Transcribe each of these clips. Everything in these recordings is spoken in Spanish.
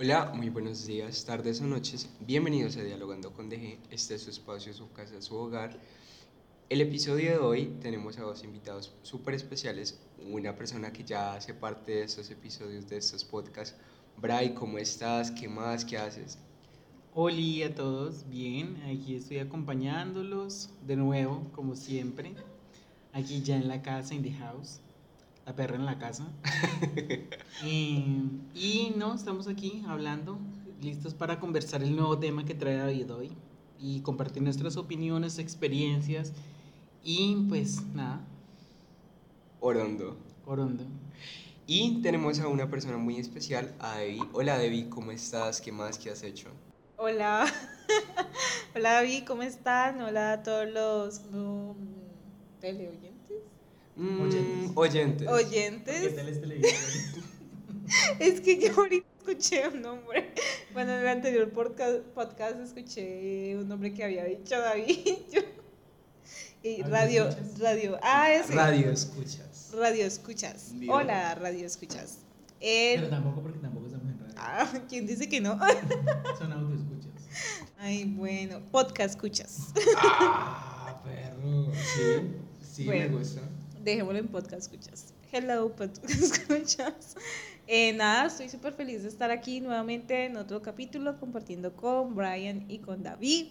Hola, muy buenos días, tardes o noches. Bienvenidos a Dialogando con DG. Este es su espacio, su casa, su hogar. El episodio de hoy tenemos a dos invitados súper especiales. Una persona que ya hace parte de estos episodios, de estos podcasts. Bray, ¿cómo estás? ¿Qué más? ¿Qué haces? Hola a todos, bien, aquí estoy acompañándolos de nuevo, como siempre, aquí ya en la casa, in the house, la perra en la casa. Y no, estamos aquí hablando, listos para conversar el nuevo tema que trae David hoy y compartir nuestras opiniones, experiencias y pues nada, Orondo. Orondo. Y tenemos a una persona muy especial, a Debbie. Hola Debbie, ¿cómo estás? ¿Qué más? ¿Qué has hecho? Hola, hola David, ¿cómo están? Hola a todos los teleoyentes. Oyentes. Oyentes. ¿Por qué Oyentes. tal es televisión? Es que yo ahorita escuché un nombre. Bueno, en el anterior podcast escuché un nombre que había dicho David. Y ¿Audio escuchas? radio. Ese. Radio escuchas. Radio escuchas. ¿Vio? Hola, radio escuchas. Pero tampoco porque tampoco estamos en radio. ¿Quién dice que no? Son audio escuchas. Ay, bueno, podcast escuchas. Ah, perro. Sí, sí, me Bueno. gusta. Dejémoslo en podcast escuchas. Hello, podcast escuchas. Nada, estoy súper feliz de estar aquí nuevamente en otro capítulo compartiendo con Brian y con David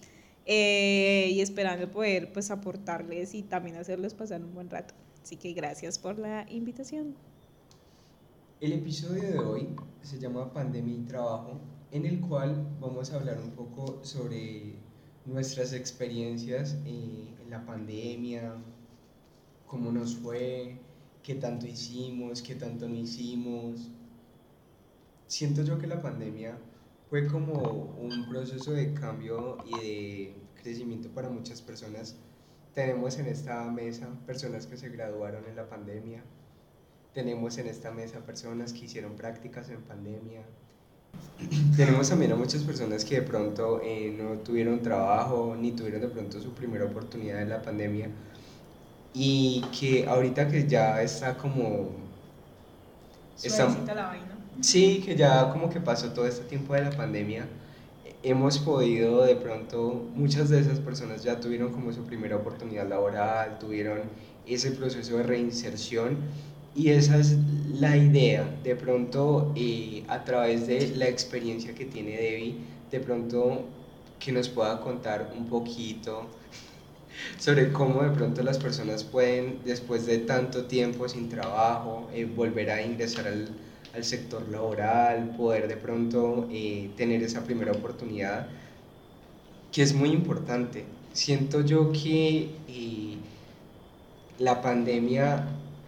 y esperando poder pues aportarles y también hacerles pasar un buen rato. Así que gracias por la invitación. El episodio de hoy se llama Pandemia y Trabajo, en el cual vamos a hablar un poco sobre nuestras experiencias en la pandemia, cómo nos fue, qué tanto hicimos, qué tanto no hicimos. Siento yo que la pandemia fue como un proceso de cambio y de crecimiento para muchas personas. Tenemos en esta mesa personas que se graduaron en la pandemia, tenemos en esta mesa personas que hicieron prácticas en pandemia. Tenemos también a muchas personas que de pronto no tuvieron trabajo ni tuvieron de pronto su primera oportunidad en la pandemia y que ahorita que ya está como... Suavecita la vaina. Sí, que ya como que pasó todo este tiempo de la pandemia, hemos podido de pronto, muchas de esas personas ya tuvieron como su primera oportunidad laboral, tuvieron ese proceso de reinserción y esa es la idea, de pronto a través de la experiencia que tiene Debbie, de pronto que nos pueda contar un poquito sobre cómo de pronto las personas pueden, después de tanto tiempo sin trabajo, volver a ingresar al sector laboral, poder de pronto tener esa primera oportunidad, que es muy importante. Siento yo que la pandemia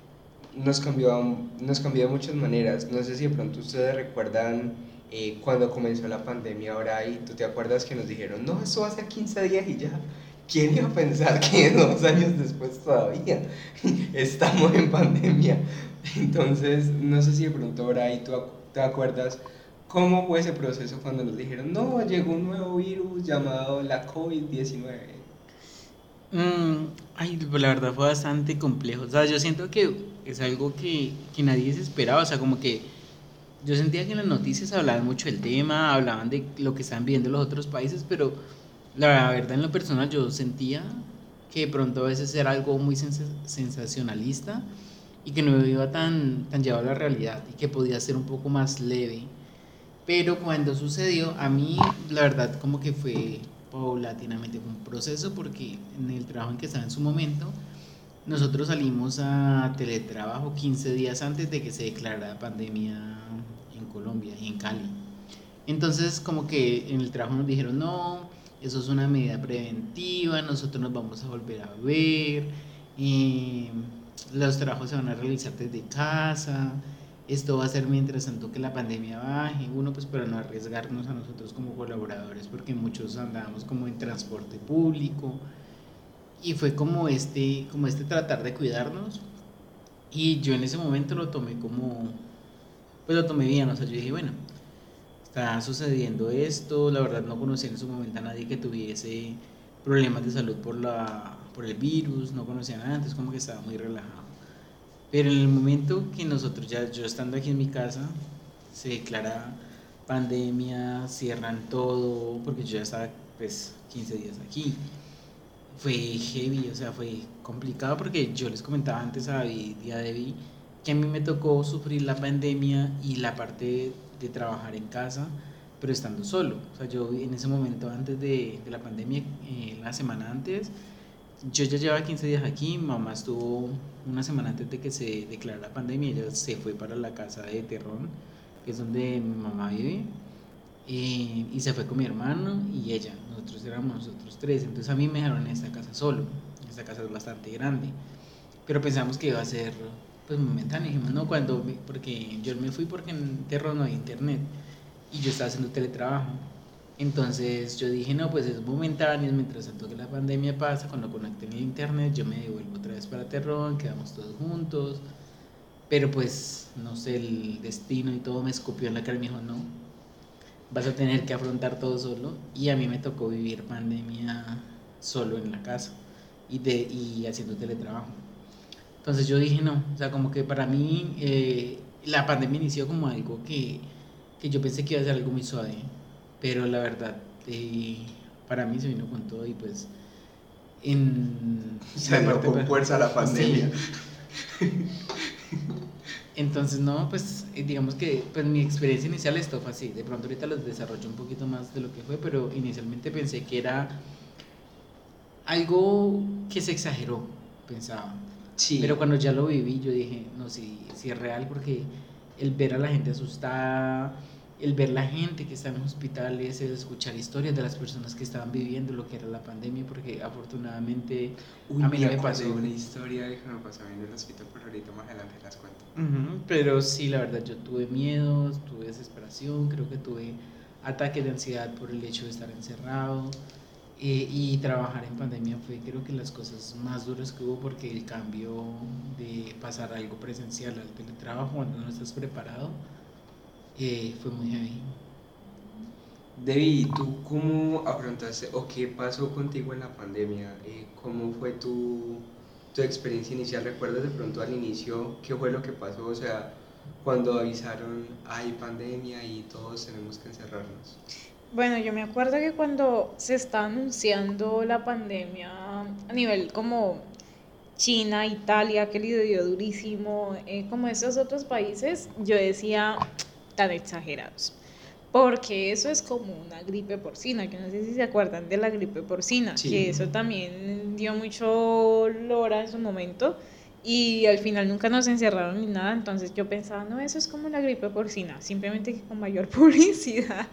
nos cambió de muchas maneras. No sé si de pronto ustedes recuerdan cuando comenzó la pandemia ahora y tú te acuerdas que nos dijeron, no, eso hace 15 días y ya. ¿Quién iba a pensar que 2 años después todavía estamos en pandemia? Entonces, no sé si de pronto ahora ahí tú te acuerdas cómo fue ese proceso cuando nos dijeron, no, llegó un nuevo virus llamado la COVID-19. Ay, pues la verdad fue bastante complejo. O sea, yo siento que es algo que nadie se esperaba. O sea, como que yo sentía que en las noticias hablaban mucho del tema, hablaban de lo que están viendo los otros países, pero la verdad en lo personal yo sentía que de pronto a veces era algo muy sensacionalista y que no iba tan llevado a la realidad y que podía ser un poco más leve. Pero cuando sucedió, a mí la verdad como que fue paulatinamente un proceso porque en el trabajo en que estaba en su momento, nosotros salimos a teletrabajo 15 días antes de que se declarara pandemia en Colombia y en Cali. Entonces como que en el trabajo nos dijeron, no, eso es una medida preventiva, nosotros nos vamos a volver a ver, eh, los trabajos se van a realizar desde casa, esto va a ser mientras tanto que la pandemia baje, uno pues para no arriesgarnos a nosotros como colaboradores, porque muchos andábamos como en transporte público, y fue como este tratar de cuidarnos, y yo en ese momento lo tomé como, pues lo tomé bien, o sea, yo dije, bueno, está sucediendo esto, la verdad no conocía en su momento a nadie que tuviese problemas de salud por el virus, no conocía nada, entonces como que estaba muy relajado. Pero en el momento que nosotros ya, yo estando aquí en mi casa, se declara pandemia, cierran todo, porque yo ya estaba pues 15 días aquí. Fue heavy, o sea, fue complicado porque yo les comentaba antes a David y a Debbie que a mí me tocó sufrir la pandemia y la parte de trabajar en casa, pero estando solo. O sea, yo en ese momento antes de la pandemia, la semana antes, yo ya llevaba 15 días aquí, mi mamá estuvo una semana antes de que se declarara la pandemia, ella se fue para la casa de Terrón, que es donde mi mamá vive, y se fue con mi hermano y ella, nosotros éramos nosotros tres, entonces a mí me dejaron en esta casa solo, esta casa es bastante grande, pero pensamos que iba a ser pues momentáneo, dijimos no, porque yo me fui porque en Terrón no hay internet y yo estaba haciendo teletrabajo, entonces yo dije no, pues es momentáneo, mientras tanto que la pandemia pasa, cuando conecten el internet yo me devuelvo otra vez para Terrón, quedamos todos juntos, pero pues no sé, el destino y todo me escupió en la cara y me dijo no, vas a tener que afrontar todo solo y a mí me tocó vivir pandemia solo en la casa y haciendo teletrabajo. Entonces yo dije no, o sea, como que para mí la pandemia inició como algo que yo pensé que iba a ser algo muy suave, pero la verdad para mí se vino con todo y pues en Salió con fuerza la pandemia. Sí. Entonces, no, pues digamos que pues mi experiencia inicial esto fue así. De pronto ahorita los desarrollo un poquito más de lo que fue, pero inicialmente pensé que era algo que se exageró, pensaba. Sí. Pero cuando ya lo viví, yo dije, no, sí, sí es real, porque el ver a la gente asustada, el ver la gente que está en hospitales, el escuchar historias de las personas que estaban viviendo lo que era la pandemia, porque afortunadamente Uy, a mí no me pasó pasó una historia que me pasó a mí en el hospital, pero ahorita más adelante las cuento. Pero sí, la verdad, yo tuve miedos, tuve desesperación, creo que tuve ataques de ansiedad por el hecho de estar encerrado. Y trabajar en pandemia fue creo que las cosas más duras que hubo, porque el cambio de pasar algo presencial al teletrabajo cuando no estás preparado fue muy heavy. Debbie, ¿tú cómo afrontaste o qué pasó contigo en la pandemia? ¿Cómo fue tu experiencia inicial? ¿Recuerdas de pronto al inicio qué fue lo que pasó? O sea, cuando avisaron hay pandemia y todos tenemos que encerrarnos. Bueno, yo me acuerdo que cuando se estaba anunciando la pandemia a nivel como China, Italia, que le dio durísimo, como esos otros países, yo decía tan exagerados. Porque eso es como una gripe porcina. Yo no sé si se acuerdan de la gripe porcina, Sí. que eso también dio mucho lora en su momento y al final nunca nos encerraron ni nada. Entonces yo pensaba, no, eso es como la gripe porcina, simplemente que con mayor publicidad.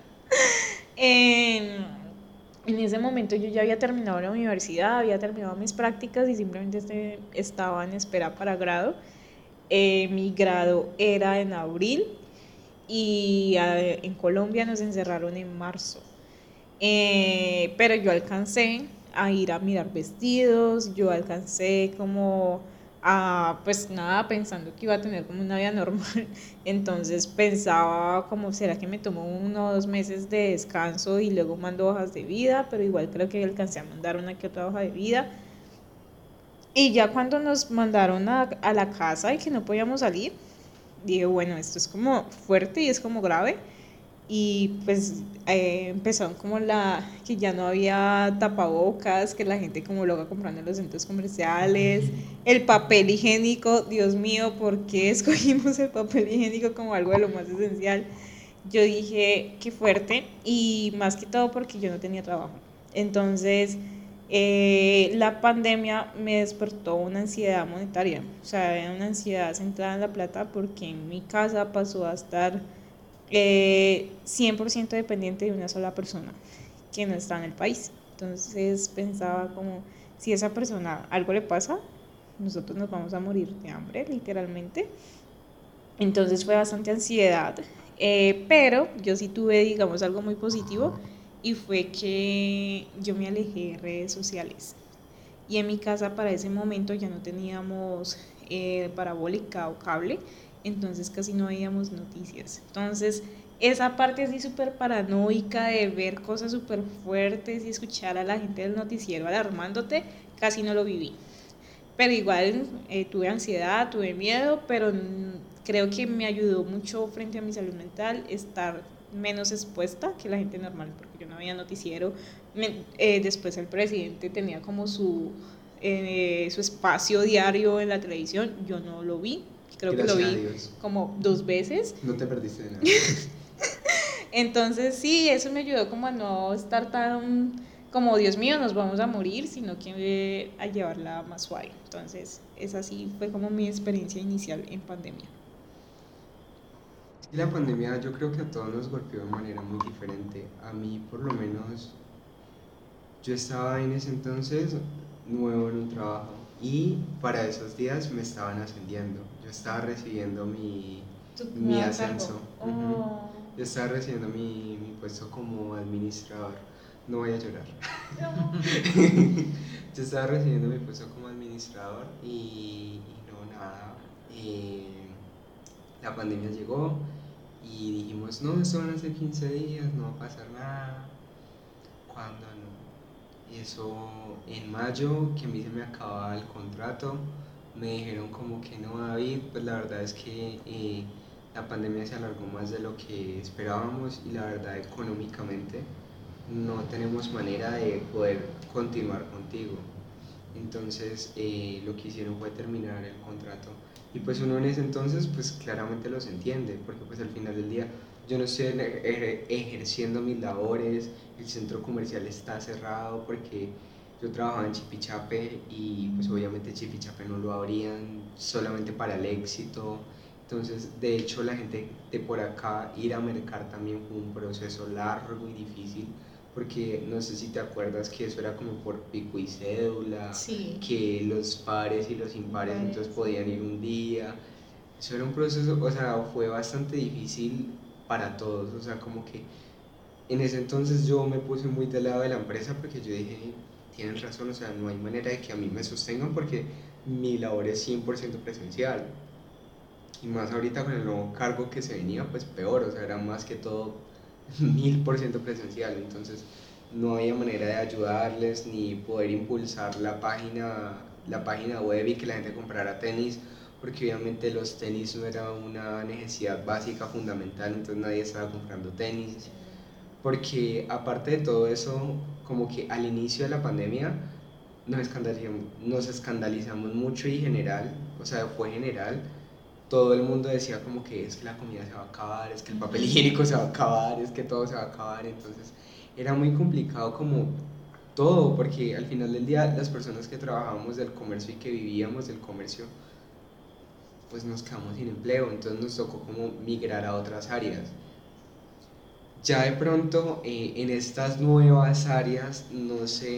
En ese momento yo ya había terminado la universidad, había terminado mis prácticas y simplemente estaba en espera para grado. Mi grado era en abril y en Colombia nos encerraron en marzo. Pero yo alcancé a ir a mirar vestidos, yo alcancé como a, pues nada, pensando que iba a tener como una vida normal. Entonces pensaba como, ¿será que me tomo 1 o 2 meses de descanso y luego mando hojas de vida? Pero igual creo que alcancé a mandar una que otra hoja de vida. Y ya cuando nos mandaron a la casa y que no podíamos salir, dije, bueno, esto es como fuerte y es como grave. Y pues empezaron como que ya no había tapabocas, que la gente como loca comprando en los centros comerciales, el papel higiénico, Dios mío, ¿por qué escogimos el papel higiénico como algo de lo más esencial? Yo dije, qué fuerte, y más que todo porque yo no tenía trabajo. Entonces, la pandemia me despertó una ansiedad monetaria, o sea, una ansiedad centrada en la plata, porque en mi casa pasó a estar 100% dependiente de una sola persona que no está en el país. Entonces pensaba como, si a esa persona algo le pasa, nosotros nos vamos a morir de hambre, literalmente. Entonces fue bastante ansiedad, pero yo sí tuve, digamos, algo muy positivo, y fue que yo me alejé de redes sociales. Y en mi casa para ese momento ya no teníamos parabólica o cable, entonces casi no veíamos noticias. Entonces esa parte así súper paranoica de ver cosas súper fuertes y escuchar a la gente del noticiero alarmándote, casi no lo viví. Pero igual tuve ansiedad, tuve miedo, pero creo que me ayudó mucho frente a mi salud mental estar menos expuesta que la gente normal, porque yo no veía noticiero. Después el presidente tenía como su espacio diario en la televisión, yo no lo vi, creo que lo Gracias a vi Dios. como 2 veces. No te perdiste de nada. Entonces sí, eso me ayudó como a no estar tan como Dios mío, nos vamos a morir, sino que a llevarla más suave. Entonces, esa sí fue como mi experiencia inicial en pandemia. Y la pandemia yo creo que a todos nos golpeó de manera muy diferente. A mí por lo menos, yo estaba en ese entonces nuevo en un trabajo y para esos días me estaban ascendiendo. Yo estaba recibiendo mi ascenso. Oh. Yo estaba recibiendo mi puesto como administrador. No voy a llorar. No. Yo estaba recibiendo mi puesto como administrador y no, nada. La pandemia llegó y dijimos, no, esto van a ser 15 días, no va a pasar nada. ¿Cuándo no? Y eso en mayo, que a mí se me acababa el contrato, me dijeron como que no, David, pues la verdad es que la pandemia se alargó más de lo que esperábamos y la verdad económicamente no tenemos manera de poder continuar contigo. Entonces lo que hicieron fue terminar el contrato y pues uno en ese entonces pues claramente los entiende porque pues al final del día yo no estoy ejerciendo mis labores, el centro comercial está cerrado porque yo trabajaba en Chipichape y pues obviamente Chipichape no lo abrían solamente para el éxito. Entonces, de hecho, la gente de por acá ir a mercar también fue un proceso largo y difícil, porque no sé si te acuerdas que eso era como por pico y cédula, Sí. que los pares y los impares entonces podían ir un día. Eso era un proceso, o sea, fue bastante difícil para todos, o sea, como que en ese entonces yo me puse muy del lado de la empresa porque yo dije, tienen razón, o sea, no hay manera de que a mí me sostengan porque mi labor es 100% presencial. Y más ahorita con el nuevo cargo que se venía, pues peor, o sea, era más que todo 1000% presencial, entonces no había manera de ayudarles ni poder impulsar la página web y que la gente comprara tenis, porque obviamente los tenis no era una necesidad básica, fundamental, entonces nadie estaba comprando tenis, porque aparte de todo eso, como que al inicio de la pandemia nos escandalizamos mucho y general, o sea, fue general, todo el mundo decía como que es que la comida se va a acabar, es que el papel higiénico se va a acabar, es que todo se va a acabar, entonces era muy complicado como todo, porque al final del día las personas que trabajábamos del comercio y que vivíamos del comercio, pues nos quedamos sin empleo, entonces nos tocó como migrar a otras áreas. Ya de pronto en estas nuevas áreas, no sé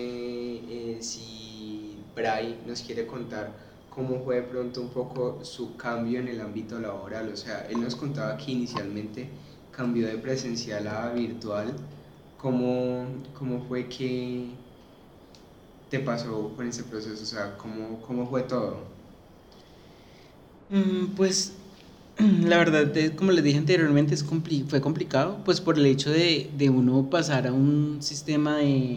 si Bray nos quiere contar cómo fue de pronto un poco su cambio en el ámbito laboral. O sea, él nos contaba que inicialmente cambió de presencial a virtual. ¿Cómo fue que te pasó con ese proceso? O sea, ¿cómo fue todo? Pues la verdad, como les dije anteriormente, fue complicado, pues por el hecho de uno pasar a un sistema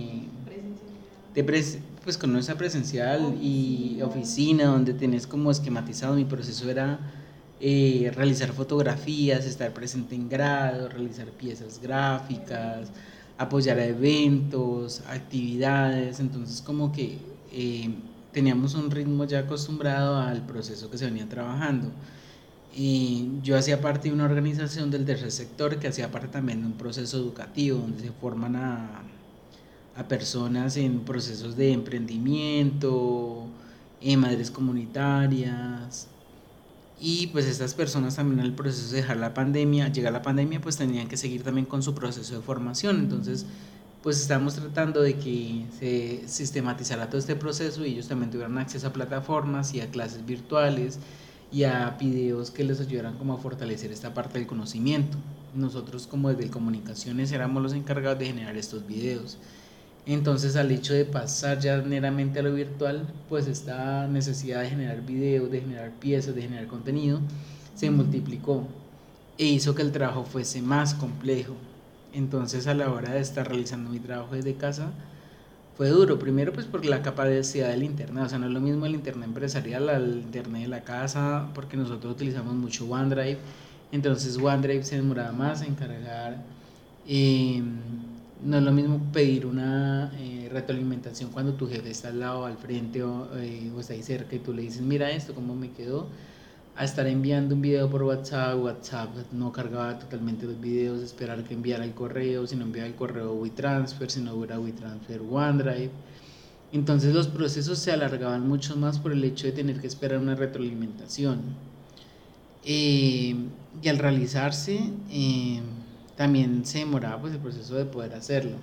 pues con esa presencial y oficina donde tenés como esquematizado. Mi proceso era realizar fotografías, estar presente en grado, realizar piezas gráficas, apoyar a eventos, actividades, entonces como que teníamos un ritmo ya acostumbrado al proceso que se venía trabajando. Yo hacía parte de una organización del tercer sector que hacía parte también de un proceso educativo donde se forman a personas en procesos de emprendimiento, madres comunitarias, y pues estas personas también en el proceso de dejar la pandemia, llega la pandemia, pues tenían que seguir también con su proceso de formación. Entonces pues estamos tratando de que se sistematizara todo este proceso y ellos también tuvieran acceso a plataformas y a clases virtuales y a videos que les ayudaran como a fortalecer esta parte del conocimiento. Nosotros como desde el Comunicaciones éramos los encargados de generar estos videos. Entonces al hecho de pasar ya meramente a lo virtual, pues esta necesidad de generar videos, de generar piezas, de generar contenido, se multiplicó e hizo que el trabajo fuese más complejo. Entonces a la hora de estar realizando mi trabajo desde casa fue duro, primero pues por la capacidad del internet, o sea no es lo mismo el internet empresarial al internet de la casa, porque nosotros utilizamos mucho OneDrive, entonces OneDrive se demoraba más en cargar Eh, no es lo mismo pedir una retroalimentación cuando tu jefe está al lado, al frente o está ahí cerca y tú le dices, mira esto, cómo me quedó, a estar enviando un video por WhatsApp. WhatsApp no cargaba totalmente los videos, esperar que enviara el correo, si no enviaba el correo WeTransfer, si no hubiera WeTransfer OneDrive. Entonces los procesos se alargaban mucho más por el hecho de tener que esperar una retroalimentación. Eh, y al realizarse, también se demoraba pues el proceso de poder hacerlo.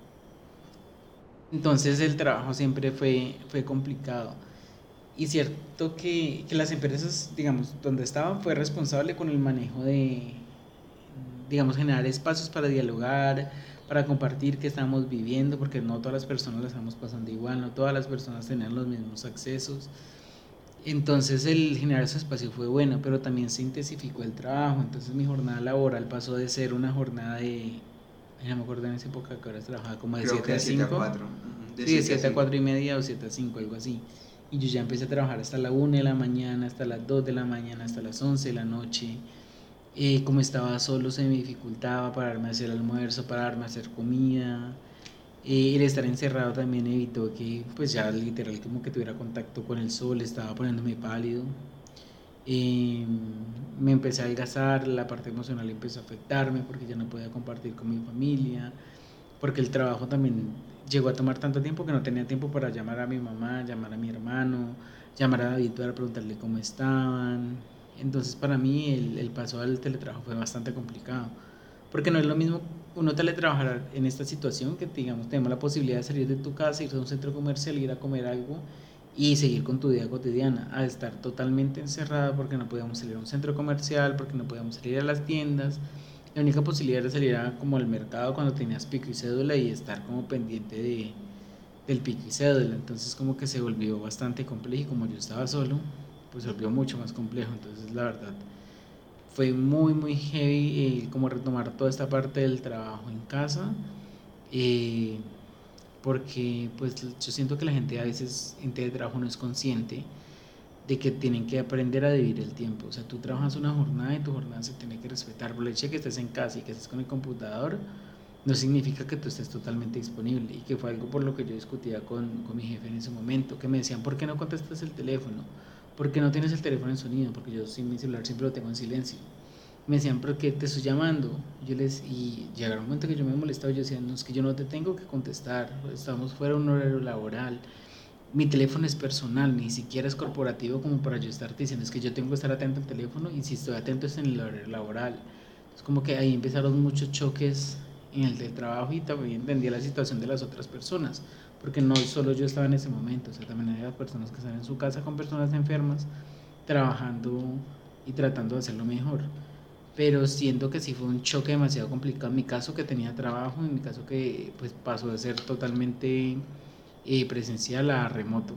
Entonces el trabajo siempre fue complicado. Y cierto que las empresas, digamos, donde estaban fue responsable con el manejo de, digamos, generar espacios para dialogar, para compartir qué estamos viviendo, porque no todas las personas la estamos pasando igual, no todas las personas tenían los mismos accesos. Entonces el generar ese espacio fue bueno, pero también se intensificó el trabajo. Entonces mi jornada laboral pasó de ser una jornada de, no me acuerdo en esa época que ahora trabajaba como de Creo 7 que a de 7 a 5. 4. Sí, de 7 a 4 y media o 7 a 5, algo así. Y yo ya empecé a trabajar hasta la 1 de la mañana, hasta las 2 de la mañana, hasta las 11 de la noche. Como estaba solo se me dificultaba pararme a hacer almuerzo, pararme a hacer comida. El estar encerrado también evitó que pues ya literal como que tuviera contacto con el sol, estaba poniéndome pálido. Eh, Me empecé a adelgazar, la parte emocional empezó a afectarme porque ya no podía compartir con mi familia, porque el trabajo también llegó a tomar tanto tiempo que no tenía tiempo para llamar a mi mamá, llamar a mi hermano, llamar a David para preguntarle cómo estaban. Entonces para mí el paso al teletrabajo fue bastante complicado, porque no es lo mismo uno teletrabajar en esta situación que digamos tenemos la posibilidad de salir de tu casa, ir a un centro comercial, ir a comer algo y seguir con tu vida cotidiana, a estar totalmente encerrada porque no podíamos salir a un centro comercial, porque no podíamos salir a las tiendas. La única posibilidad era salir a, como al mercado cuando tenías pico y cédula y estar como pendiente del pico y cédula. Entonces como que se volvió bastante complejo y como yo estaba solo, pues se volvió mucho más complejo. Entonces la verdad fue muy heavy como retomar toda esta parte del trabajo en casa. eh, Porque pues yo siento que la gente a veces en teletrabajo no es consciente de que tienen que aprender a dividir el tiempo. O sea, tú trabajas una jornada y tu jornada se tiene que respetar. Por el hecho de que estés en casa y que estés con el computador, no significa que tú estés totalmente disponible. Y que fue algo por lo que yo discutía con mi jefe en ese momento, que me decían, ¿por qué no contestas el teléfono? ¿Por qué no tienes el teléfono en sonido? Porque yo sin mi celular siempre lo tengo en silencio. Me decían, ¿por qué te estoy llamando? Y llegaron un momento que yo me molestaba, yo decía, no, es que yo no te tengo que contestar, estamos fuera de un horario laboral, mi teléfono es personal, ni siquiera es corporativo como para yo estarte diciendo, es que yo tengo que estar atento al teléfono y si estoy atento es en el horario laboral. Es como que ahí empezaron muchos choques en el del trabajo y también entendía la situación de las otras personas, porque no solo yo estaba en ese momento, o sea, también había personas que están en su casa con personas enfermas, trabajando y tratando de hacerlo mejor. Pero siento que sí fue un choque demasiado complicado en mi caso que tenía trabajo, en mi caso que pues pasó de ser totalmente presencial a remoto.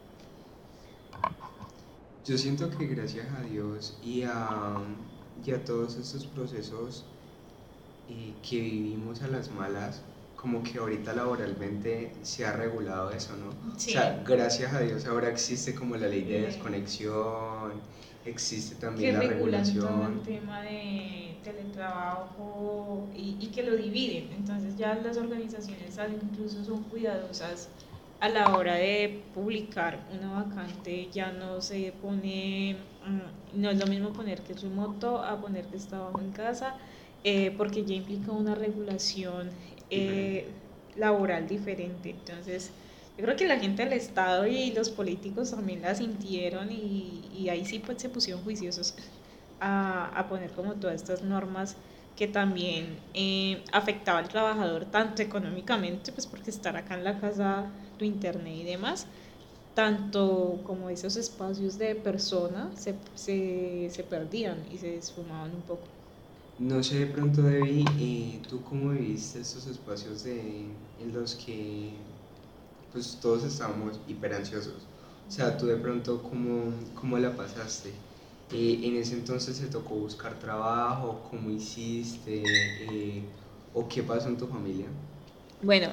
Yo siento que gracias a Dios y a todos estos procesos que vivimos a las malas, como que ahorita laboralmente se ha regulado eso, ¿no? Sí. O sea, gracias a Dios ahora existe como la ley de Eh, desconexión, existe que también la regulan todo el regulación. tema de teletrabajo y que lo dividen. Entonces ya las organizaciones incluso son cuidadosas a la hora de publicar una vacante, ya no se pone, no es lo mismo poner que es remoto a poner que está trabajo en casa, porque ya implica una regulación Diferente. laboral diferente. Entonces, yo creo que la gente del Estado y los políticos también la sintieron y ahí sí pues se pusieron juiciosos a poner como todas estas normas que también afectaba al trabajador tanto económicamente, pues porque estar acá en la casa, tu internet y demás, tanto como esos espacios de persona se perdían y se esfumaban un poco. No sé de pronto, Debbie, ¿tú cómo viviste estos espacios en los que pues todos estábamos hiper ansiosos? O sea, tú de pronto, ¿cómo la pasaste? En ese entonces te tocó buscar trabajo, ¿cómo hiciste? ¿O qué pasó en tu familia? Bueno,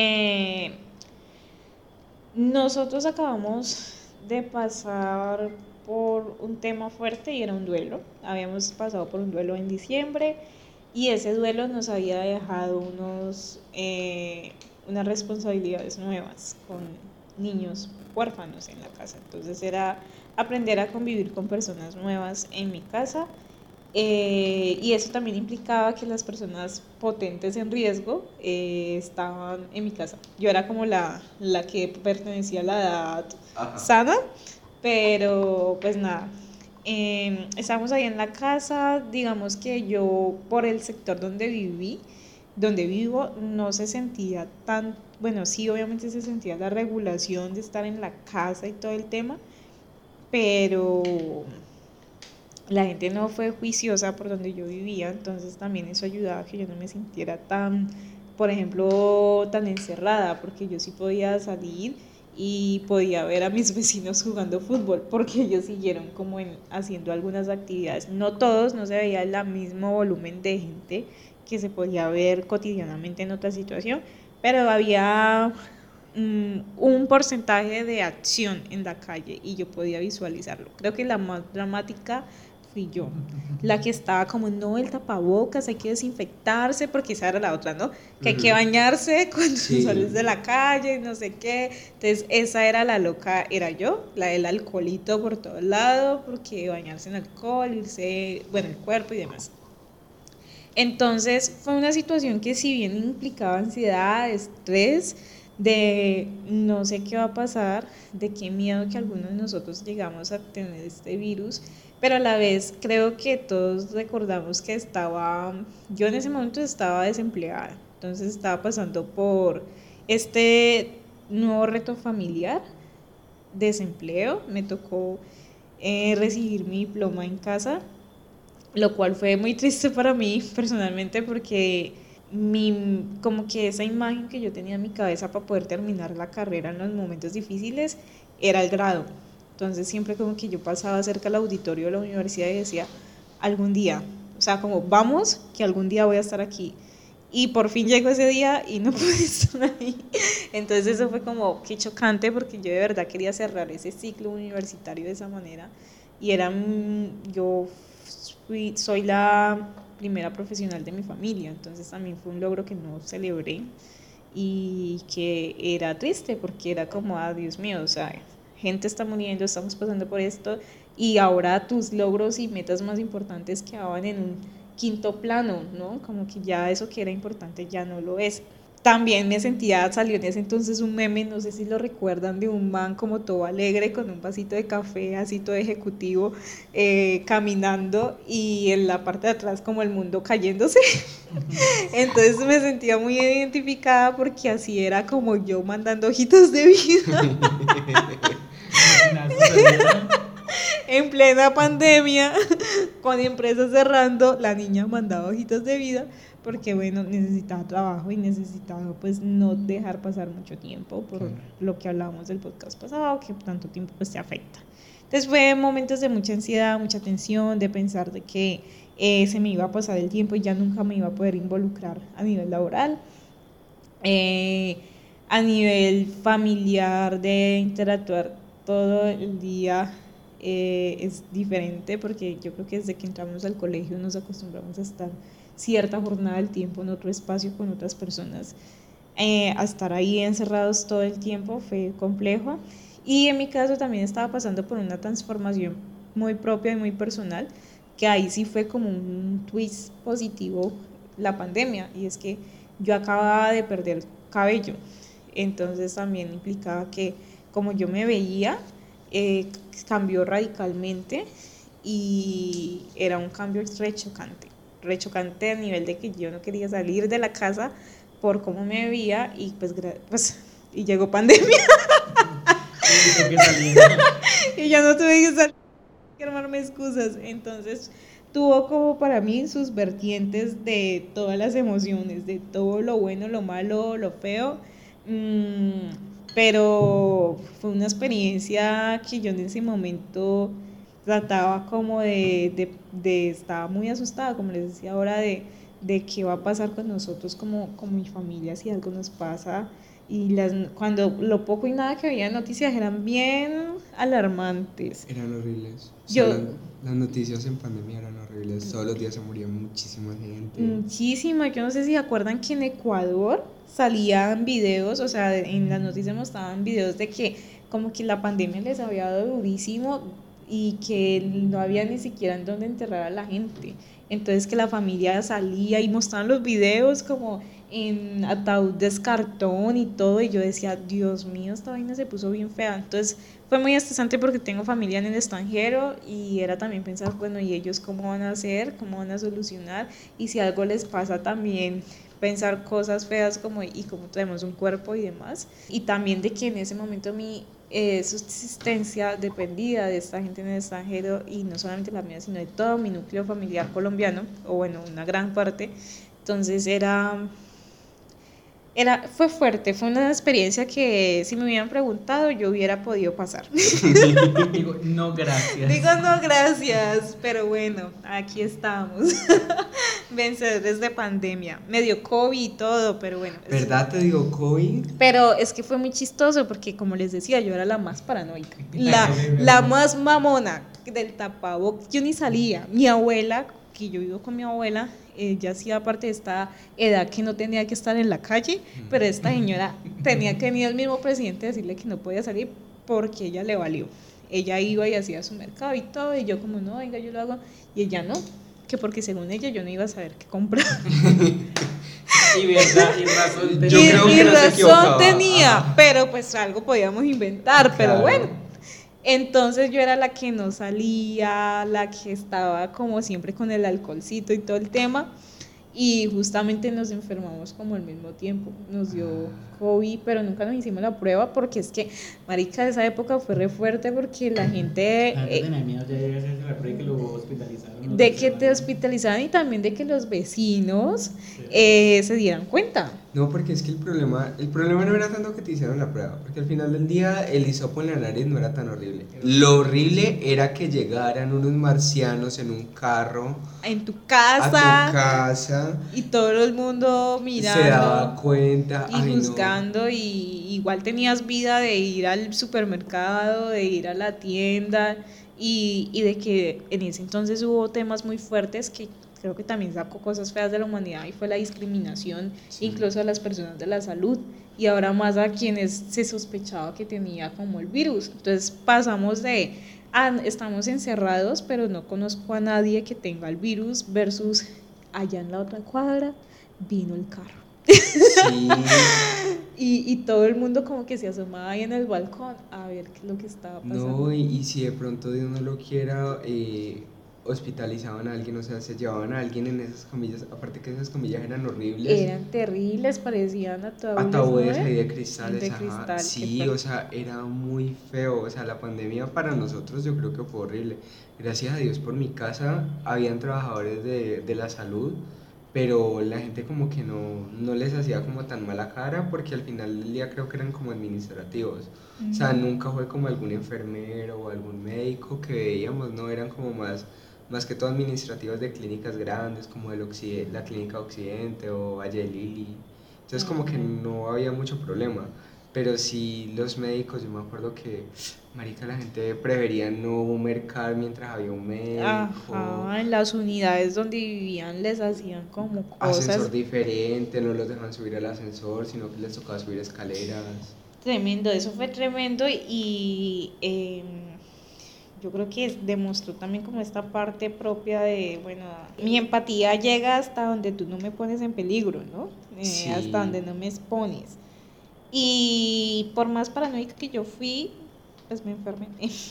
nosotros acabamos de pasar por un tema fuerte y era un duelo. Habíamos pasado por un duelo en diciembre y ese duelo nos había dejado unas responsabilidades nuevas con niños huérfanos en la casa. Entonces era aprender a convivir con personas nuevas en mi casa, y eso también implicaba que las personas potentes en riesgo estaban en mi casa. Yo era como la que pertenecía a la edad sana, pero pues nada. Estábamos ahí en la casa, digamos que yo por el sector donde vivo, no se sentía tan, bueno, sí, obviamente se sentía la regulación de estar en la casa y todo el tema, pero la gente no fue juiciosa por donde yo vivía, entonces también eso ayudaba a que yo no me sintiera tan, por ejemplo, tan encerrada, porque yo sí podía salir y podía ver a mis vecinos jugando fútbol, porque ellos siguieron como haciendo algunas actividades. No todos, no se veía el mismo volumen de gente que se podía ver cotidianamente en otra situación, pero había un porcentaje de acción en la calle y yo podía visualizarlo. Creo que la más dramática fui yo, la que estaba como, no, el tapabocas, hay que desinfectarse, porque esa era la otra, ¿no? Que hay que bañarse cuando sales de la calle, no sé qué. Entonces esa era la loca, era yo, la del alcoholito por todo lado, porque bañarse en alcohol, irse, bueno, el cuerpo y demás. Entonces fue una situación que, si bien implicaba ansiedad, estrés, de no sé qué va a pasar, de qué miedo que algunos de nosotros llegamos a tener este virus, pero a la vez creo que todos recordamos que yo en ese momento estaba desempleada, entonces estaba pasando por este nuevo reto familiar, desempleo, me tocó recibir mi diploma en casa, lo cual fue muy triste para mí personalmente, porque como que esa imagen que yo tenía en mi cabeza para poder terminar la carrera en los momentos difíciles era el grado. Entonces siempre como que yo pasaba cerca al auditorio de la universidad y decía, algún día, o sea, como vamos, que algún día voy a estar aquí. Y por fin llegó ese día y no pude estar ahí. Entonces eso fue como que chocante, porque yo de verdad quería cerrar ese ciclo universitario de esa manera. Y yo soy la primera profesional de mi familia, entonces también fue un logro que no celebré y que era triste, porque era como, Dios mío, o sea, gente está muriendo, estamos pasando por esto, y ahora tus logros y metas más importantes quedaban en un quinto plano, ¿no? Como que ya eso que era importante ya no lo es. También salió en ese entonces un meme, no sé si lo recuerdan, de un man como todo alegre con un vasito de café, así todo ejecutivo, caminando, y en la parte de atrás como el mundo cayéndose. Entonces me sentía muy identificada, porque así era como yo mandando hojitas de vida. En plena pandemia, con empresas cerrando, la niña mandaba hojitas de vida, porque bueno, necesitaba trabajo y necesitaba pues no dejar pasar mucho tiempo, por lo que hablábamos del podcast pasado, que tanto tiempo pues te afecta. Entonces fue momentos de mucha ansiedad, mucha tensión, de pensar de que se me iba a pasar el tiempo y ya nunca me iba a poder involucrar a nivel laboral, a nivel familiar, de interactuar todo el día. Es diferente, porque yo creo que desde que entramos al colegio nos acostumbramos a estar cierta jornada del tiempo en otro espacio con otras personas, a estar ahí encerrados todo el tiempo fue complejo. Y en mi caso también estaba pasando por una transformación muy propia y muy personal, que ahí sí fue como un twist positivo la pandemia, y es que yo acababa de perder cabello, entonces también implicaba que como yo me veía, cambió radicalmente, y era un cambio re chocante a nivel de que yo no quería salir de la casa por cómo me veía, y pues y llegó pandemia. Y ya no tuve que salir, que armarme excusas. Entonces tuvo como para mí sus vertientes de todas las emociones, de todo lo bueno, lo malo, lo feo. Pero fue una experiencia que yo en ese momento trataba como estaba muy asustada, como les decía ahora, de qué va a pasar con nosotros como mi familia si algo nos pasa. Y cuando lo poco y nada que había noticias eran bien alarmantes. Eran horribles. Yo, Las noticias en pandemia eran horribles, todos los días se moría muchísima gente. Muchísima, yo no sé si se acuerdan que en Ecuador salían videos, o sea, en las noticias mostraban videos de que como que la pandemia les había dado durísimo y que no había ni siquiera en dónde enterrar a la gente. Entonces que la familia salía y mostraban los videos como en ataúdes cartón y todo, y yo decía, Dios mío, esta vaina se puso bien fea. Entonces fue muy estresante porque tengo familia en el extranjero y era también pensar, bueno, ¿y ellos cómo van a hacer? ¿Cómo van a solucionar? Y si algo les pasa también pensar cosas feas como y cómo tenemos un cuerpo y demás. Y también de que en ese momento mi subsistencia dependía de esta gente en el extranjero y no solamente la mía, sino de todo mi núcleo familiar colombiano, o bueno, una gran parte. Entonces fue fuerte, fue una experiencia que si me hubieran preguntado yo hubiera podido pasar. Digo, no, gracias. Digo no gracias, pero bueno, aquí estamos, vencedores de pandemia. Me dio COVID y todo, pero bueno. ¿Verdad te dio COVID? Pero es que fue muy chistoso porque, como les decía, yo era la más paranoica, la más mamona del tapabocas. Yo ni salía. Mi abuela, que yo vivo con mi abuela, ella hacía parte de esta edad que no tenía que estar en la calle, pero esta señora tenía que venir el mismo presidente a decirle que no podía salir porque ella le valió. Ella iba y hacía su mercado y todo, y yo como, no, venga, yo lo hago, y ella no, que porque según ella yo no iba a saber qué comprar. Y verdad, y razón tenía. Yo creo que no se equivocaba. tenía, Ajá. pero pues algo podíamos inventar, pero Claro. bueno. Entonces yo era la que no salía, la que estaba como siempre con el alcoholcito y todo el tema, y justamente nos enfermamos como al mismo tiempo, nos dio COVID, pero nunca nos hicimos la prueba porque es que, marica, esa época fue re fuerte porque la gente... La gente tenía miedo, ya llegué a hacerse la prueba y que lo hospitalizaron. de que te hospitalizaran y también de que los vecinos se dieran cuenta. No, porque es que el problema no era tanto que te hicieron la prueba, porque al final del día el hisopo en la nariz no era tan horrible. Lo horrible era que llegaran unos marcianos en un carro En tu a casa, tu casa, y todo el mundo mirando se daba cuenta, y ay, no. juzgando, y igual tenías vida de ir al supermercado, de ir a la tienda, y de que en ese entonces hubo temas muy fuertes que creo que también sacó cosas feas de la humanidad, y fue la discriminación, Sí. incluso a las personas de la salud, y ahora más a quienes se sospechaba que tenía como el virus. Entonces pasamos de, estamos encerrados, pero no conozco a nadie que tenga el virus, versus allá en la otra cuadra vino el carro. Sí. Y todo el mundo como que se asomaba ahí en el balcón a ver qué es lo que estaba pasando. No, y si de pronto Dios no lo quiera, hospitalizaban a alguien, o sea, se llevaban a alguien en esas camillas, aparte que esas camillas eran horribles. Eran terribles, parecían Ataúdes ¿no? ahí de cristales, De ajá. cristal, Sí, qué o sea, era muy feo, o sea, la pandemia para nosotros yo creo que fue horrible. Gracias a Dios por mi casa habían trabajadores de la salud, pero la gente como que no les hacía como tan mala cara porque al final del día creo que eran como administrativos. O sea, nunca fue como algún enfermero o algún médico que veíamos, no, eran como más que todo administrativos de clínicas grandes como la Clínica Occidente o Valle de Lili. Entonces como que no había mucho problema. Pero sí los médicos, yo me acuerdo que, marica, la gente prefería no mercar mientras había un médico. Ajá, en las unidades donde vivían les hacían como cosas. Ascensor diferente, no los dejan subir al ascensor, sino que les tocaba subir escaleras. Tremendo, eso fue tremendo, y yo creo que demostró también como esta parte propia de, bueno, mi empatía llega hasta donde tú no me pones en peligro, ¿no? Sí. Hasta donde no me expones. Y por más paranoica que yo fui, pues me enfermé.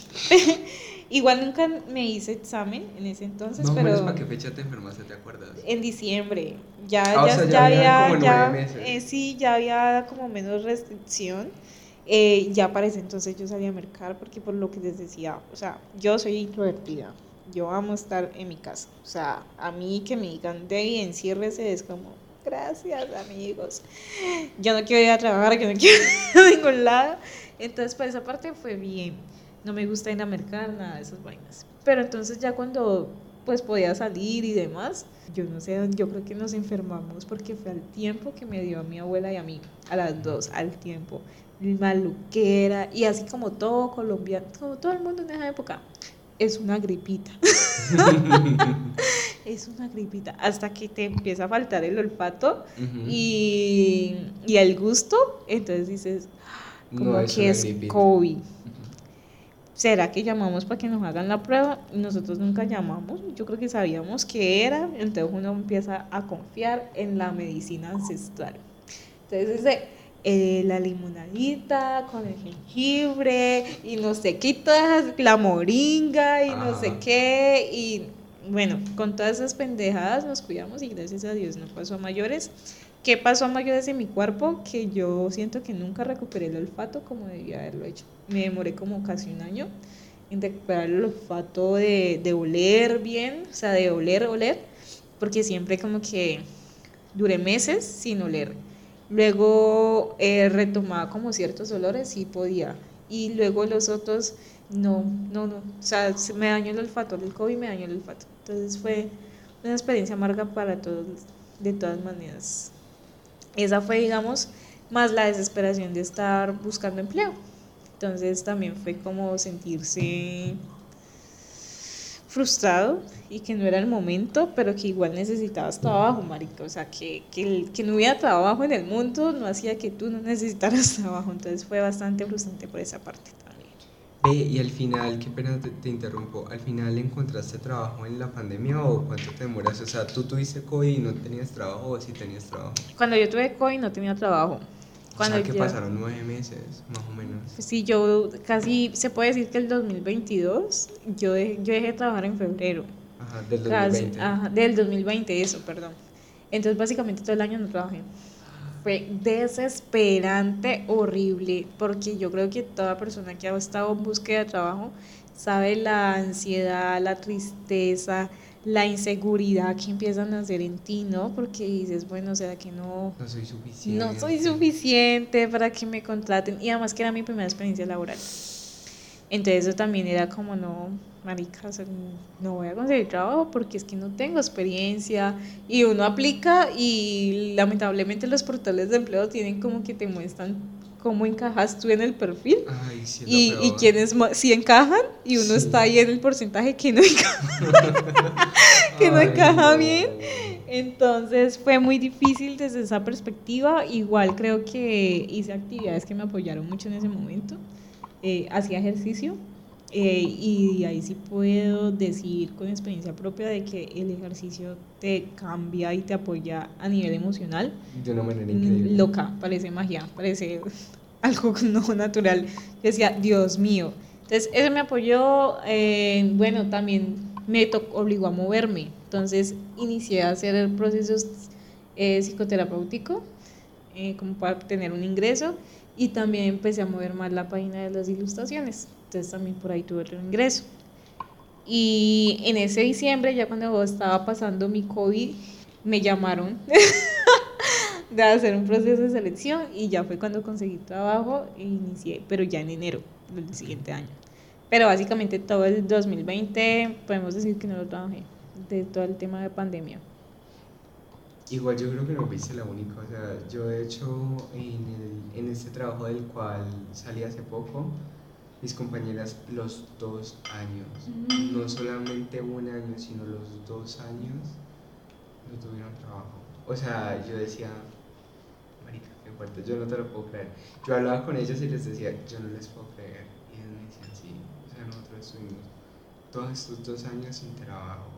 Igual nunca me hice examen en ese entonces, Más o menos, pero ¿para qué fecha te enfermaste, te acuerdas? en diciembre O sea, ya había como 9 meses. sí, ya había como menos restricción. Ya para ese entonces yo salía a mercar porque, por lo que les decía, o sea, yo soy introvertida, yo amo estar en mi casa, o sea, a mí que me digan Debbie, enciérrese, es como, gracias amigos, yo no quiero ir a trabajar, yo no quiero ir a ningún lado. Entonces por esa parte fue bien, no me gusta ir a mercar, nada de esas vainas, pero entonces ya cuando pues podía salir y demás, yo no sé, yo creo que nos enfermamos porque fue al tiempo que me dio a mi abuela y a mí, a las dos, al tiempo, maluquera, y así como todo colombiano, como todo el mundo en esa época, es una gripita. Es una gripita. Hasta que te empieza a faltar el olfato Ujú. y el gusto, entonces dices, como No es que una es gripita. COVID. Ujú. ¿Será que llamamos para que nos hagan la prueba? Nosotros nunca llamamos, yo creo que sabíamos que era, entonces uno empieza a confiar en la medicina ancestral. Entonces la limonadita con el jengibre y no sé qué, y la moringa y no sé Ajá. qué, y bueno, con todas esas pendejadas nos cuidamos y gracias a Dios no pasó a mayores. ¿Qué pasó a mayores en mi cuerpo? Que yo siento que nunca recuperé el olfato como debía haberlo hecho. Me demoré como casi un año en recuperar el olfato de oler bien, o sea, de oler, porque siempre como que duré meses sin oler. Luego retomaba como ciertos olores, sí podía. Y luego los otros, no. O sea, me dañó el olfato, el COVID me dañó el olfato. Entonces fue una experiencia amarga para todos, de todas maneras. Esa fue, digamos, más la desesperación de estar buscando empleo. Entonces también fue como sentirse frustrado y que no era el momento, pero que igual necesitabas trabajo, marica. O sea, que no hubiera trabajo en el mundo no hacía que tú no necesitaras trabajo. Entonces fue bastante frustrante por esa parte también. Ve, y al final, qué pena te interrumpo, ¿al final encontraste trabajo en la pandemia o cuánto te demoras? O sea, ¿tú tuviste COVID y no tenías trabajo o sí tenías trabajo? Cuando yo tuve COVID no tenía trabajo. O Cuando sea, que ya, pasaron 9 meses, más o menos. sí, yo casi, se puede decir que el 2022, yo dejé de trabajar en febrero. Ajá, del Casi, 2020. ajá, del 2020, eso, perdón. Entonces, básicamente todo el año no trabajé. Fue desesperante, horrible, porque yo creo que toda persona que ha estado en búsqueda de trabajo sabe la ansiedad, la tristeza, la inseguridad que empiezan a hacer en ti, ¿no? Porque dices, bueno, o sea, que No soy no soy suficiente. suficiente para que me contraten. Y además que era mi primera experiencia laboral. Entonces eso también era como, no, marica, o sea, no voy a conseguir trabajo porque es que no tengo experiencia. Y uno aplica y lamentablemente los portales de empleo tienen como que te muestran cómo encajas tú en el perfil Ay, sí es lo y peor. quienes sí encajan y uno está Sí. ahí en el porcentaje que no encaja, que no Ay, encaja no. bien. Entonces fue muy difícil desde esa perspectiva. Igual creo que hice actividades que me apoyaron mucho en ese momento. Hacía ejercicio y ahí sí puedo decir con experiencia propia de que el ejercicio te cambia y te apoya a nivel emocional. De una manera increíble. Loca, parece magia, parece algo no natural. Yo decía, Dios mío. Entonces, eso me apoyó. Bueno, también me obligó a moverme. Entonces, inicié a hacer procesos psicoterapéuticos como para tener un ingreso y también empecé a mover más la página de las ilustraciones. Entonces, también por ahí tuve otro ingreso. Y en ese diciembre, ya cuando estaba pasando mi COVID, me llamaron de hacer un proceso de selección y ya fue cuando conseguí trabajo e inicié, pero ya en enero del siguiente año. Pero básicamente todo el 2020 podemos decir que no lo trabajé, de todo el tema de pandemia. Igual yo creo que no fuiste la única, o sea, yo de hecho en este trabajo del cual salí hace poco, mis compañeras los 2 años, no solamente un año, sino los 2 años no tuvieron trabajo. O sea, yo decía, marica, qué fuerte, yo no te lo puedo creer. Yo hablaba con ellos y les decía, yo no les puedo creer. Y ellos me decían, sí, o sea, nosotros estuvimos todos estos 2 años sin trabajo.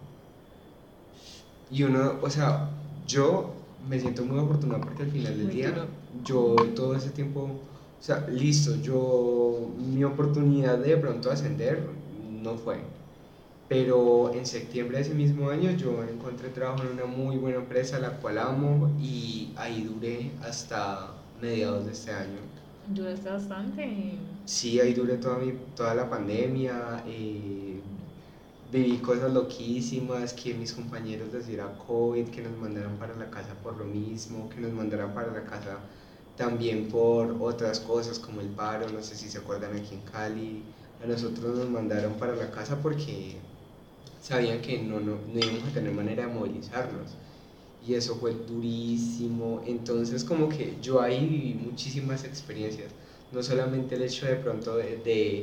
Y uno, o sea, yo me siento muy afortunado porque al final del Muy día, duro. yo todo ese tiempo, o sea, listo, mi oportunidad de pronto ascender no fue. Pero en septiembre de ese mismo año yo encontré trabajo en una muy buena empresa, la cual amo, y ahí duré hasta mediados de este año. Duraste bastante. Sí, ahí duré toda la pandemia, viví cosas loquísimas, que mis compañeros les diera COVID, que nos mandaran para la casa por lo mismo, que nos mandaran para la casa también por otras cosas como el paro, no sé si se acuerdan aquí en Cali. A nosotros nos mandaron para la casa porque sabían que no íbamos a tener manera de movilizarnos. Y eso fue durísimo. Entonces como que yo ahí viví muchísimas experiencias. No solamente el hecho de pronto de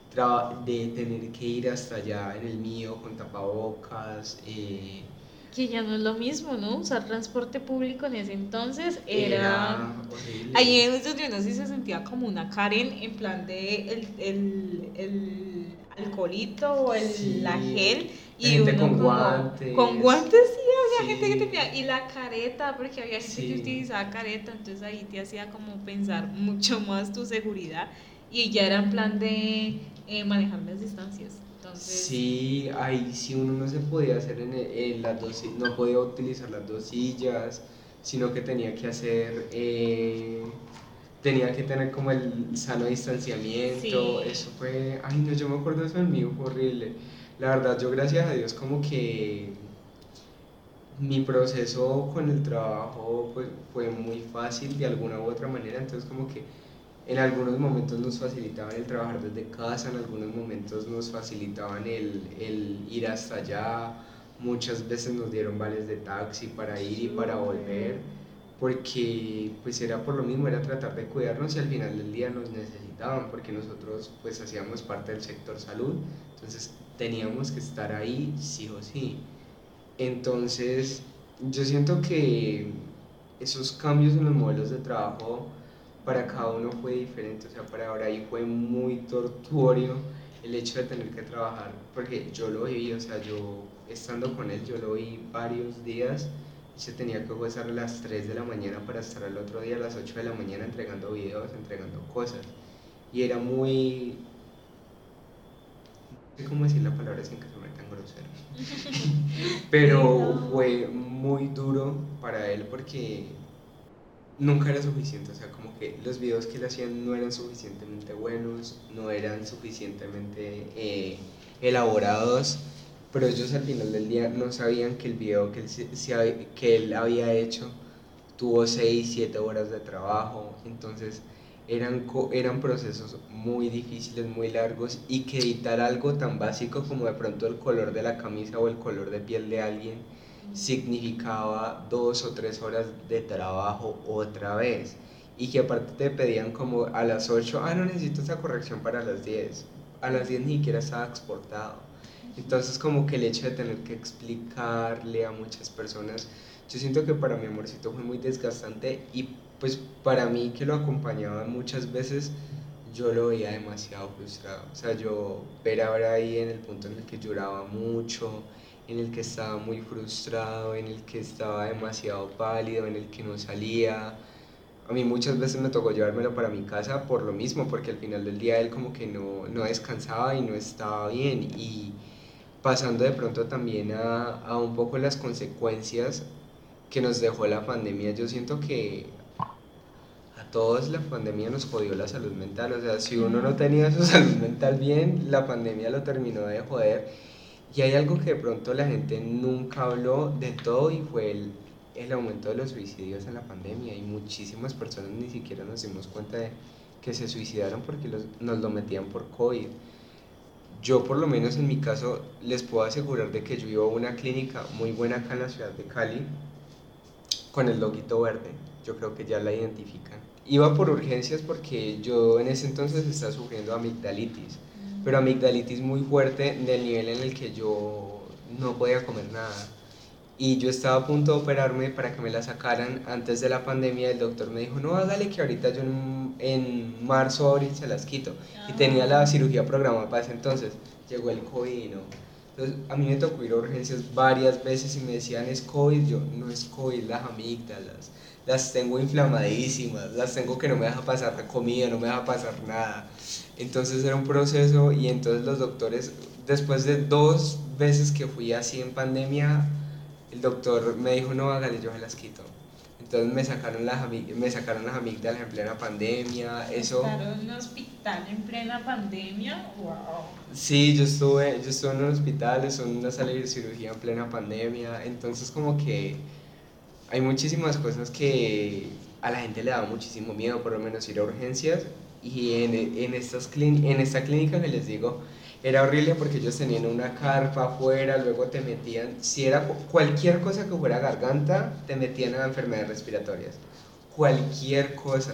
de tener que ir hasta allá en el mío con tapabocas, Que ya no es lo mismo, ¿no? Usar transporte público en ese entonces era ahí horrible. es donde uno sí se sentía como una Karen en plan de el alcoholito o la Sí, gel la y gente uno con como con guantes, guantes sí había gente que sí, tenía y la careta porque había gente que sí. utilizaba careta entonces ahí te hacía como pensar mucho más tu seguridad y ya era en plan de manejar las distancias entonces Sí, ahí sí uno no se podía hacer en las dos, no podía utilizar las dos sillas, sino que tenía que hacer, tenía que tener como el sano distanciamiento, sí. eso fue, ay no, yo me acuerdo eso en mí, fue horrible. La verdad, yo gracias a Dios como que mi proceso con el trabajo pues fue muy fácil de alguna u otra manera, entonces como que en algunos momentos nos facilitaban el trabajar desde casa, en algunos momentos nos facilitaban el ir hasta allá, muchas veces nos dieron vales de taxi para ir y para Súper. volver, porque pues era por lo mismo, era tratar de cuidarnos y al final del día nos necesitaban, porque nosotros pues hacíamos parte del sector salud, entonces teníamos que estar ahí sí o sí. Entonces, yo siento que esos cambios en los modelos de trabajo para cada uno fue diferente, o sea, para ahora ahí fue muy tortuorio el hecho de tener que trabajar, porque yo lo viví, o sea, yo estando con él, yo lo vi varios días y se tenía que jugar a las 3 de la mañana para estar al otro día a las 8 de la mañana entregando videos, entregando cosas. Y era muy, no sé cómo decir la palabra sin que suene tan grosero, pero Dilo. fue muy duro para él porque nunca era suficiente, o sea, como que los videos que él hacían no eran suficientemente buenos, no eran suficientemente elaborados, pero ellos al final del día no sabían que el video que que él había hecho tuvo 6 7 horas de trabajo, entonces eran procesos muy difíciles, muy largos y que editar algo tan básico como de pronto el color de la camisa o el color de piel de alguien significaba 2 o 3 horas de trabajo otra vez y que aparte te pedían como a las 8 no necesito esa corrección para las 10, a las 10 ni siquiera estaba exportado, entonces como que el hecho de tener que explicarle a muchas personas, yo siento que para mi amorcito fue muy desgastante y pues para mí que lo acompañaba muchas veces, yo lo veía demasiado frustrado. O sea, yo ver ahora ahí en el punto en el que lloraba mucho, en el que estaba muy frustrado, en el que estaba demasiado pálido, en el que no salía. A mí muchas veces me tocó llevármelo para mi casa por lo mismo, porque al final del día él como que no descansaba y no estaba bien. Y pasando de pronto también a un poco las consecuencias que nos dejó la pandemia, yo siento que a todos la pandemia nos jodió la salud mental, o sea, si uno no tenía su salud mental bien, la pandemia lo terminó de joder. Y hay algo que de pronto la gente nunca habló de todo y fue el aumento de los suicidios en la pandemia y muchísimas personas ni siquiera nos dimos cuenta de que se suicidaron porque nos lo metían por COVID. Yo por lo menos en mi caso les puedo asegurar de que yo iba a una clínica muy buena acá en la ciudad de Cali con el loguito verde, yo creo que ya la identifican. Iba por urgencias porque yo en ese entonces estaba sufriendo amigdalitis, pero amigdalitis muy fuerte del nivel en el que yo no podía comer nada. Y yo estaba a punto de operarme para que me la sacaran antes de la pandemia. El doctor me dijo, no, hágale que ahorita yo en marzo o abril se las quito. Y tenía la cirugía programada para ese entonces. Llegó el COVID y no. Entonces a mí me tocó ir a urgencias varias veces y me decían, es COVID. Yo, no es COVID, las amígdalas. Las tengo inflamadísimas, las tengo que no me deja pasar la comida, no me deja pasar nada. Entonces era un proceso y entonces los doctores, después de 2 veces que fui así en pandemia, el doctor me dijo, no, hágale, yo se las quito. Entonces me sacaron las amígdalas en plena pandemia, eso. Estar en un hospital en plena pandemia, wow. Sí, yo estuve en un hospital, estuve en una sala de cirugía en plena pandemia, entonces como que hay muchísimas cosas que a la gente le da muchísimo miedo, por lo menos ir a urgencias. Y en esta clínica que les digo, era horrible porque ellos tenían una carpa afuera, luego te metían, si era cualquier cosa que fuera garganta, te metían a enfermedades respiratorias. Cualquier cosa.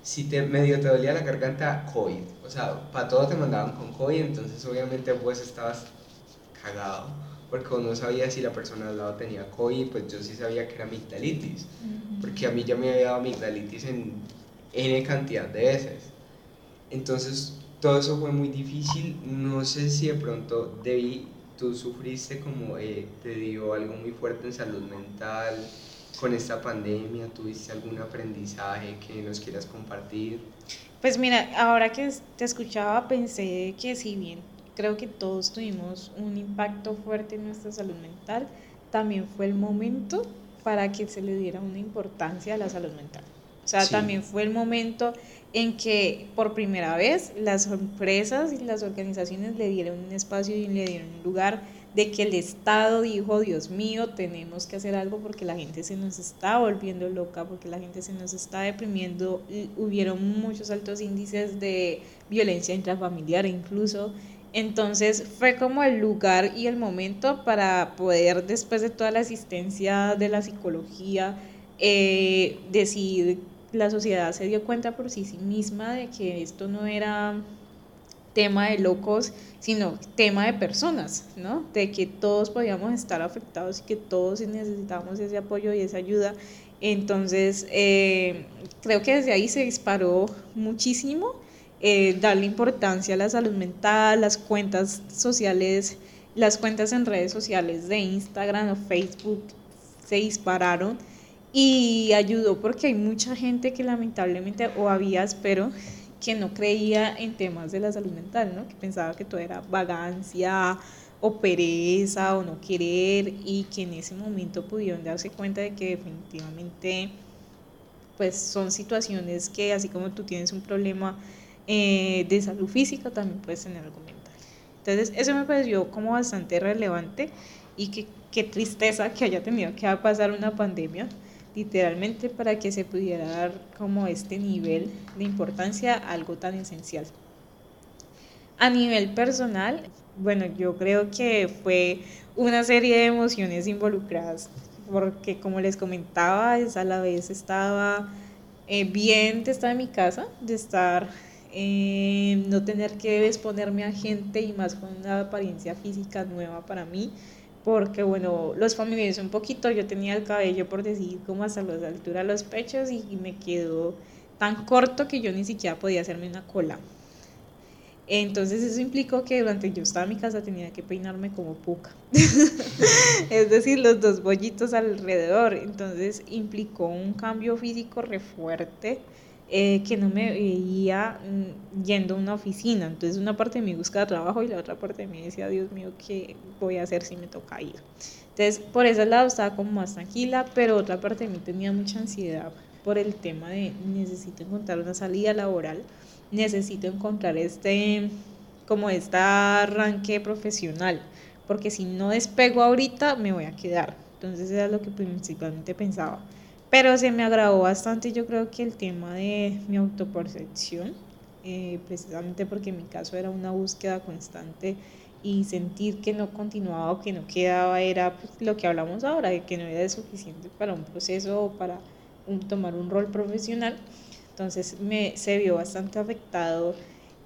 si te medio te dolía la garganta, COVID. O sea, para todo te mandaban con COVID, entonces obviamente vos estabas cagado, porque uno sabía si la persona al lado tenía COVID, pues yo sí sabía que era amigdalitis, porque a mí ya me había dado amigdalitis en N cantidad de veces. Entonces, todo eso fue muy difícil. No sé si de pronto, Debbie, tú sufriste como te dio algo muy fuerte en salud mental con esta pandemia. ¿Tuviste algún aprendizaje que nos quieras compartir? Pues mira, ahora que te escuchaba pensé que si bien creo que todos tuvimos un impacto fuerte en nuestra salud mental, también fue el momento para que se le diera una importancia a la salud mental. O sea, Sí, también fue el momento en que por primera vez las empresas y las organizaciones le dieron un espacio y le dieron un lugar de que el Estado dijo, Dios mío, tenemos que hacer algo porque la gente se nos está volviendo loca, porque la gente se nos está deprimiendo. Y hubieron muchos altos índices de violencia intrafamiliar incluso. Entonces fue como el lugar y el momento para poder, después de toda la asistencia de la psicología, decir, la sociedad se dio cuenta por sí misma de que esto no era tema de locos, sino tema de personas, ¿no? De que todos podíamos estar afectados y que todos necesitábamos ese apoyo y esa ayuda. Entonces, creo que desde ahí se disparó muchísimo darle importancia a la salud mental, las cuentas sociales, las cuentas en redes sociales de Instagram o Facebook se dispararon y ayudó porque hay mucha gente que lamentablemente, o había, espero, que no creía en temas de la salud mental, ¿no? Que pensaba que todo era vagancia o pereza o no querer, y que en ese momento pudieron darse cuenta de que definitivamente pues son situaciones que así como tú tienes un problema de salud física, también puedes tener algo mental. Entonces eso me pareció como bastante relevante, y que qué tristeza que haya tenido que pasar una pandemia literalmente para que se pudiera dar como este nivel de importancia a algo tan esencial. A nivel personal, bueno, yo creo que fue una serie de emociones involucradas, porque como les comentaba, es a la vez estaba bien de estar en mi casa, de estar, no tener que exponerme a gente y más con una apariencia física nueva para mí, porque bueno, los familiares un poquito, yo tenía el cabello por decir como hasta la altura de los pechos y me quedó tan corto que yo ni siquiera podía hacerme una cola. Entonces eso implicó que durante yo estaba en mi casa tenía que peinarme como puca, es decir, los dos bollitos alrededor. Entonces implicó un cambio físico re fuerte, que no me veía yendo a una oficina. Entonces una parte de mí buscaba trabajo y la otra parte de mí decía, Dios mío, ¿qué voy a hacer si me toca ir? Entonces por ese lado estaba como más tranquila, pero otra parte de mí tenía mucha ansiedad por el tema de necesito encontrar una salida laboral, necesito encontrar como este arranque profesional, porque si no despego ahorita me voy a quedar. Entonces era lo que principalmente pensaba. Pero se me agravó bastante, yo creo que el tema de mi autopercepción, precisamente porque en mi caso era una búsqueda constante y sentir que no continuaba o que no quedaba era pues, lo que hablamos ahora, de que no era suficiente para un proceso o para tomar un rol profesional. Entonces se vio bastante afectado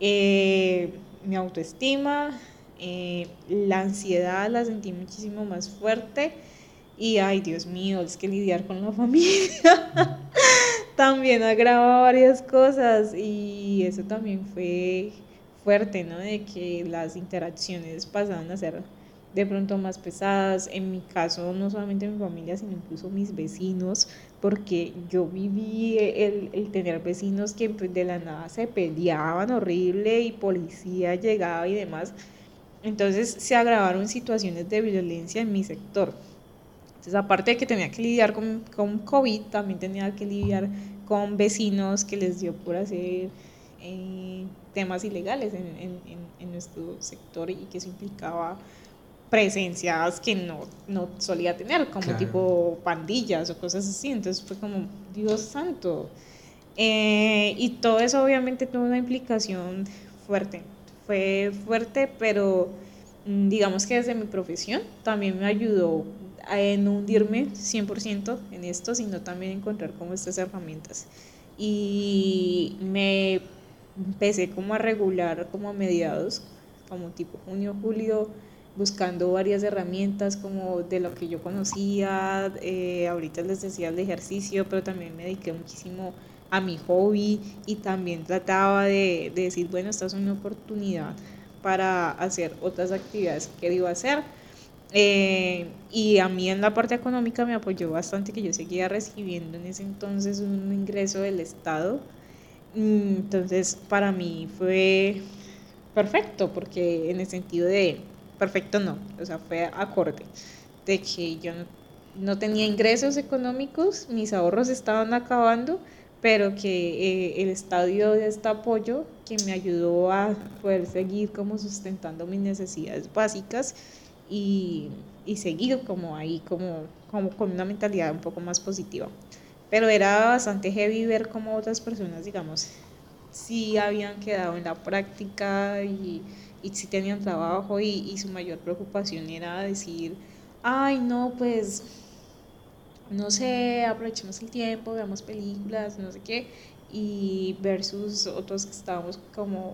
mi autoestima, la ansiedad la sentí muchísimo más fuerte, y ay Dios mío, es que lidiar con la familia también agrava varias cosas, y eso también fue fuerte, ¿no? De que las interacciones pasaban a ser de pronto más pesadas, en mi caso no solamente mi familia, sino incluso mis vecinos, porque yo viví el tener vecinos que pues, de la nada se peleaban horrible y policía llegaba y demás. Entonces se agravaron situaciones de violencia en mi sector. Entonces, aparte de que tenía que lidiar con COVID, también tenía que lidiar con vecinos que les dio por hacer temas ilegales en nuestro sector, y que eso implicaba presencias que no solía tener, como claro. tipo pandillas o cosas así. Entonces fue como, Dios santo. Y todo eso obviamente tuvo una implicación fuerte. Fue fuerte, pero digamos que desde mi profesión también me ayudó a no hundirme 100% en esto, sino también encontrar como estas herramientas. y me empecé como a regular como a mediados, como tipo junio, julio, buscando varias herramientas como de lo que yo conocía. Ahorita les decía el ejercicio, pero también me dediqué muchísimo a mi hobby y también trataba de decir, bueno, esta es una oportunidad para hacer otras actividades que quería hacer. Y a mí en la parte económica me apoyó bastante que yo seguía recibiendo en ese entonces un ingreso del Estado. Entonces para mí fue perfecto, porque en el sentido de, perfecto no, o sea, fue acorde, de que yo no tenía ingresos económicos, mis ahorros estaban acabando, pero que el Estado dio este apoyo que me ayudó a poder seguir como sustentando mis necesidades básicas y, y seguir como ahí, como con una mentalidad un poco más positiva. Pero era bastante heavy ver cómo otras personas, digamos, sí habían quedado en la práctica y sí tenían trabajo y su mayor preocupación era decir, ay, no, pues, no sé, aprovechemos el tiempo, veamos películas, no sé qué, y versus otros que estábamos como,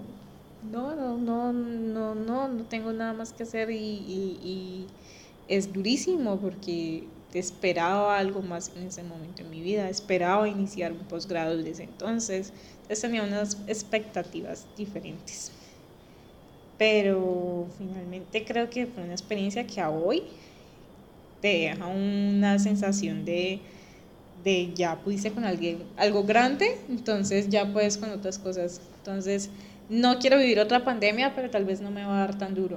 no tengo nada más que hacer y es durísimo porque esperaba algo más en ese momento en mi vida, esperaba iniciar un posgrado desde entonces tenía unas expectativas diferentes. Pero finalmente creo que fue una experiencia que a hoy te deja una sensación de ya pudiste con alguien, algo grande, entonces ya puedes con otras cosas. Entonces, no quiero vivir otra pandemia, pero tal vez no me va a dar tan duro.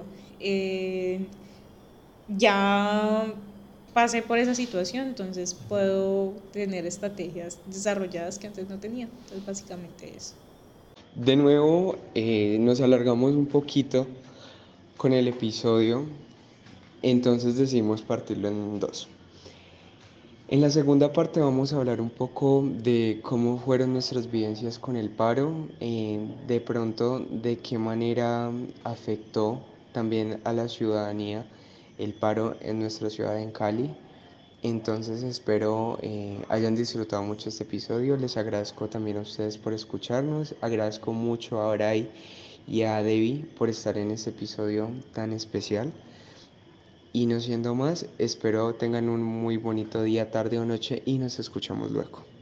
Ya pasé por esa situación, entonces puedo tener estrategias desarrolladas que antes no tenía. Entonces, básicamente eso. De nuevo, nos alargamos un poquito con el episodio, entonces decidimos partirlo en dos. En la segunda parte vamos a hablar un poco de cómo fueron nuestras vivencias con el paro, de pronto de qué manera afectó también a la ciudadanía el paro en nuestra ciudad en Cali. Entonces espero hayan disfrutado mucho este episodio. Les agradezco también a ustedes por escucharnos. Agradezco mucho a Bray y a Debbie por estar en este episodio tan especial. Y no siendo más, espero tengan un muy bonito día, tarde o noche y nos escuchamos luego.